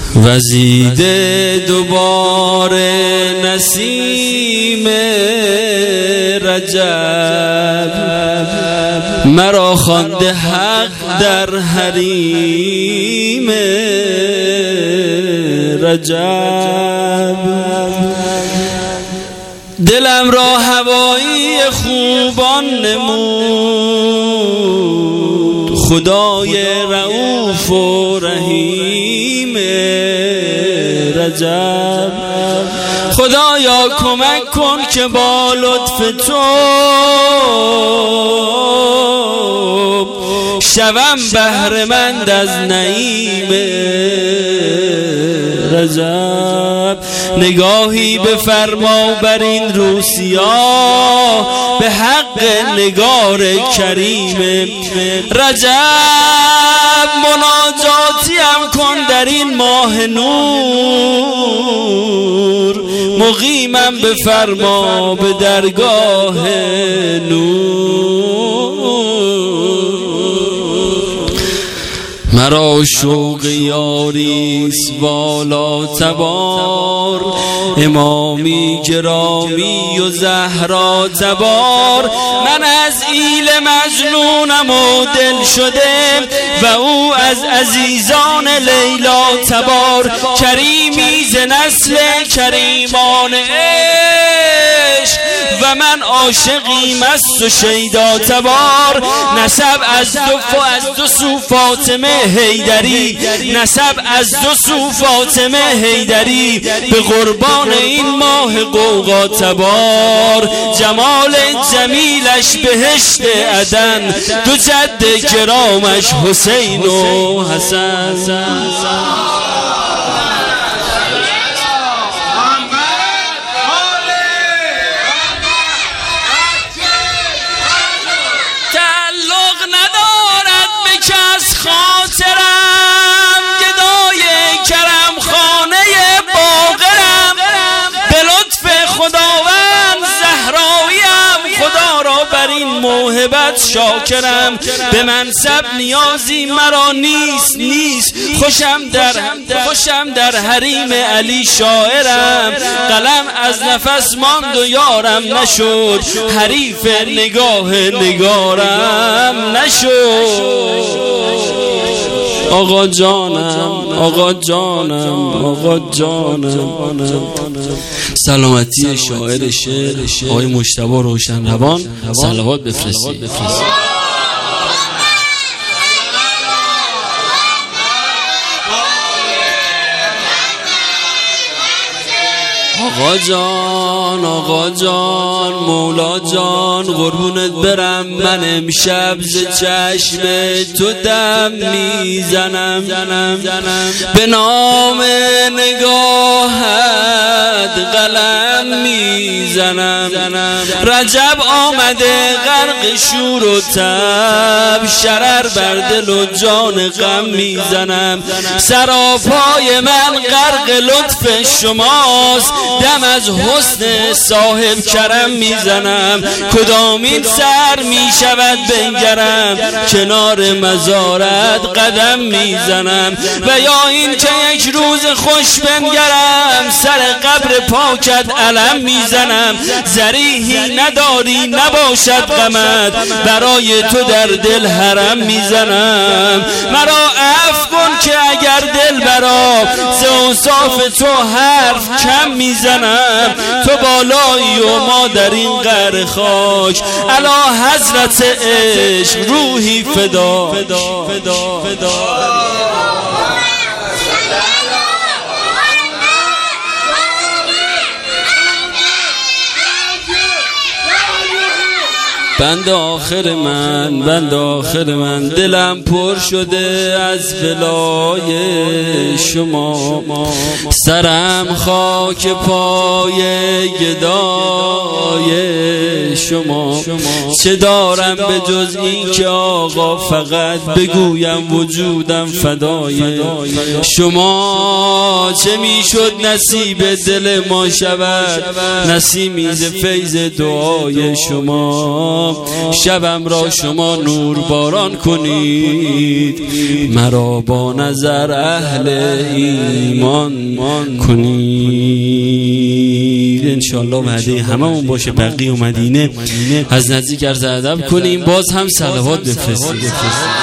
وزیده دوباره نسیم رجب، مرا خوانده حق در حریم رجب. دلم را هوایی خوبان نمود، خدای رؤوف و رحیم رجب. خدایا کمک کن که با لطف تو شوم بهره‌مند از نعیم رجب. نگاهی بفرما بر این روسیا به حق نگار کریم رجب. مناجاتیم کن در این ماه نور، مقیمم بفرما به درگاه نور. مرا شوق یاریست والا تبار، امامی گرامی و زهرا تبار. من از ایل مجنونم و دل شده و او از عزیزان لیلا تبار. کریمی ز نسل کریمان عشق و من عاشقی مست و شیدا تبار. نسب از دو سو فاطمه حیدری، نسب از دو سو فاطمه حیدری. به قربان این ماه قوقا تبار، جمال جمیلش بهشت عدن، دو جد کرامش حسین و حسن. خاطرم گدای کرم خانه باقرم، به لطف خداوند زهراییم، خدا را بر این موهبت شاکرم. به منصب نیازی مرا نیست، خوشم در حریم علی شاعرم. قلم از نفس ماند و یارم نشد، حریف نگاه نگارم نشد. آقا جانم، آقا جانم، آقا جانم. سلامتی شاعر شعر آقای مجتبی روشنروان، صلوات بفرستید. آقا جان، آقا جان، مولا جان، قربونت برم. من امشب ز چشم تو دم میزنم، به نام نگاهت قلم میزنم. رجب آمده غرق شور و تب، شرر بر دل و جان غم میزنم. سراپای من غرق لطف شماست، دم از حسن صاحب کرم میزنم. کدامین سر میشود بنگرم، کنار مزارت قدم میزنم. و یا این که یک روز خوش بنگرم، سر قبر پاکت علم میزنم. ذریحی نداری نباشد غمت، برای تو در دل حرم میزنم. مرا عفو کن که اگر دل برا ز اوصاف تو حرف کم میزنم. تو بالایی و ما در این قعر خاک، علا حضرت عشق روحی فدا. بند آخر من، دلم پر شده از ولای شما. سرم خاک پای گدای شما. چه دارم به جز این که آقا فقط بگویم وجودم فدای شما. چه میشد نصیب دل ما شود، نسیمی ز فیض دعای شما. شبم را شما نور باران کنید، مرا با نظر اهل ایمان کنید. انشالله وعده هممون باشه بقیع و مدینه از نزدیک عرض ادب کنیم، باز هم صلوات بفرستید.